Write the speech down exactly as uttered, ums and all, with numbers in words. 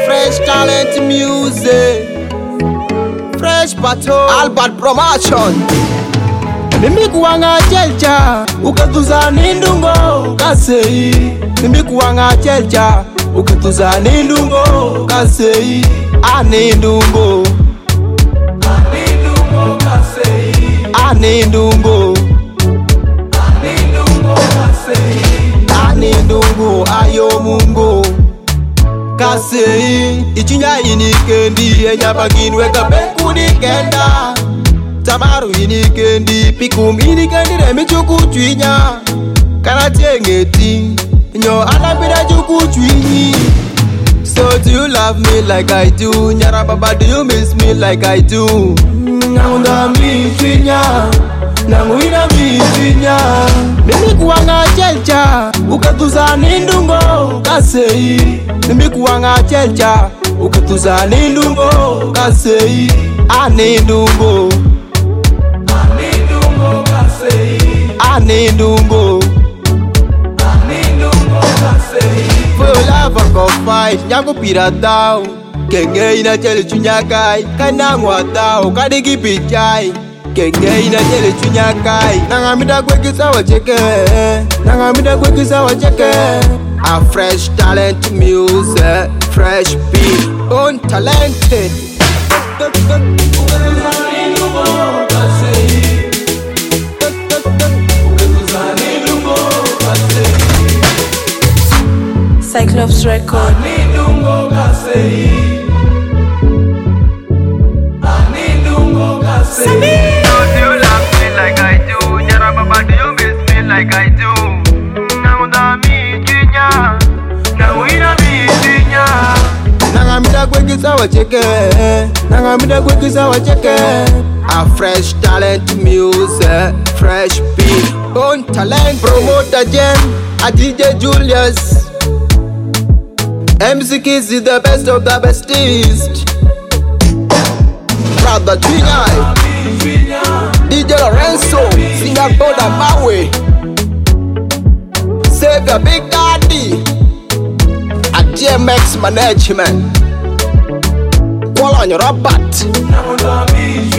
Fresh talent music, fresh patrol, Albert promotion. Mimi kuwanga chelcha, ukatuza nindungo kasei. Mimi kuwanga chelcha, ukatuza nindungo kasei. Anindungo, anindungo kasei. Anindungo, anindungo kasei. Anindungo ayo mungo kasei. Ichinya inikendi enyabaginwe kabekuni kenda. Tamaru inikendi pikum inikendi remi chuku chwinya. Kana tiengeti nyo anabira chuku chwinyi. So do you love me like I do? Nyara baba, do you miss me like I do? Nangunda mi chwinya, nanguina mi chwinya. Mimi kuwanga chelcha, ukatuza nindungo kasei. Mimi kuwanga chelcha, ukatuza nindungo kasei. Anindungo, anindungo kasei. Anindungo, anindungo kasei. Fola vako fight, nyango piratao. Kenge ina chele chunyakai, kanangwa tao, kadigi pichai. Kenge ina chele chunyakai, nangamida kwekisa wacheke, nangamida kwekisa wacheke. A fresh talent music, fresh beat, untalented. Ukatuza nindungo kasei. Ukatuza nindungo kasei. Cyclops Record. Anindungo kasei. Anindungo kasei. Do you love me like I do? Nyara baba, do you miss me like I do? Nangunda mi chinya, nanguina mi chinya. Nangamida kwekisa wacheke, nangamida kwekisa wacheke. A fresh talent music, fresh beat, untalented. Promoter Jen, a D J Julius. M C Kids is the best of the besties. Brother Twinyai, D J Lorenzo, singer Boda Mawe, Savior Big Daddy, at G M X Management. Call on your Robert. Nangunda mi